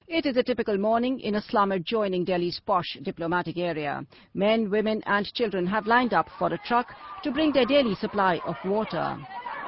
It is a typical morning in a slum adjoining Delhi's posh diplomatic area. Men, women and children have lined up for a truck to bring their daily supply of water.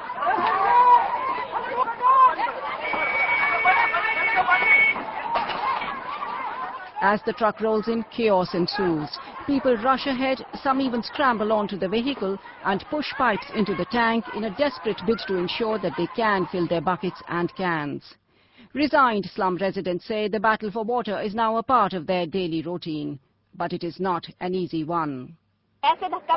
As the truck rolls in, chaos ensues. People rush ahead, some even scramble onto the vehicle and push pipes into the tank in a desperate bid to ensure that they can fill their buckets and cans. Resigned slum residents say the battle for water is now a part of their daily routine, but it is not an easy one. A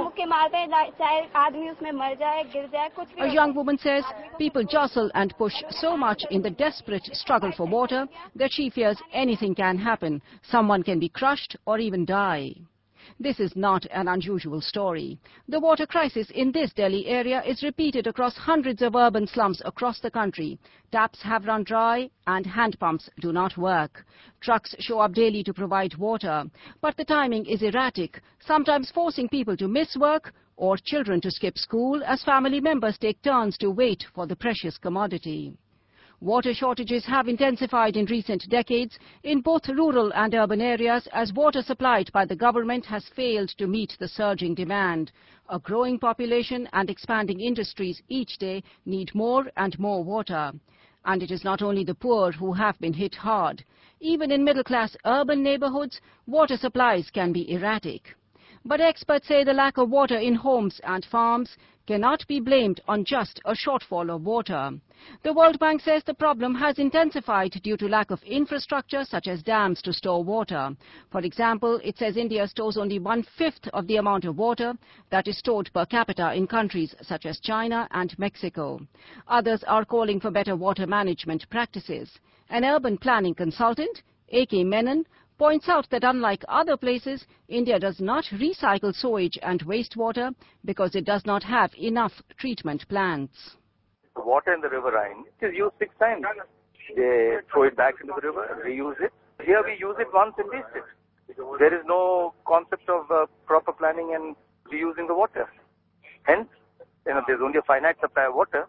young woman says people jostle and push so much in the desperate struggle for water that she fears anything can happen. Someone can be crushed or even die. This is not an unusual story. The water crisis in this Delhi area is repeated across hundreds of urban slums across the country. Taps have run dry and hand pumps do not work. Trucks show up daily to provide water, but the timing is erratic, sometimes forcing people to miss work or children to skip school as family members take turns to wait for the precious commodity. Water shortages have intensified in recent decades in both rural and urban areas as water supplied by the government has failed to meet the surging demand. A growing population and expanding industries each day need more and more water. And it is not only the poor who have been hit hard. Even in middle-class urban neighborhoods, water supplies can be erratic. But experts say the lack of water in homes and farms cannot be blamed on just a shortfall of water. The World Bank says the problem has intensified due to lack of infrastructure such as dams to store water. For example, it says India stores only 1/5 of the amount of water that is stored per capita in countries such as China and Mexico. Others are calling for better water management practices. An urban planning consultant, A.K. Menon, points out that unlike other places, India does not recycle sewage and wastewater because it does not have enough treatment plants. The water in the river Rhine is used 6 times. They throw it back into the river, reuse it. Here we use it once and waste it. There is no concept of proper planning and reusing the water. Hence, there's only a finite supply of water.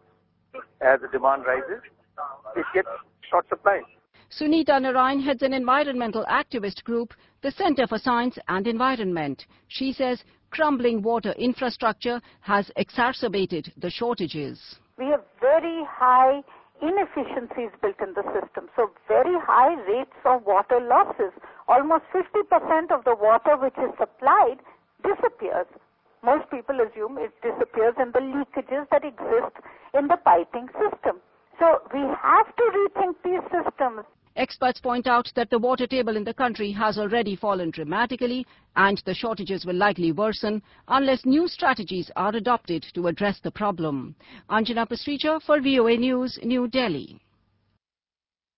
As the demand rises, it gets short supply. Sunita Narayan heads an environmental activist group, the Center for Science and Environment. She says crumbling water infrastructure has exacerbated the shortages. We have very high inefficiencies built in the system, so very high rates of water losses. Almost 50% of the water which is supplied disappears. Most people assume it disappears in the leakages that exist in the piping system. So we have to rethink these systems. Experts point out that the water table in the country has already fallen dramatically and the shortages will likely worsen unless new strategies are adopted to address the problem. Anjana Pasricha for VOA News, New Delhi.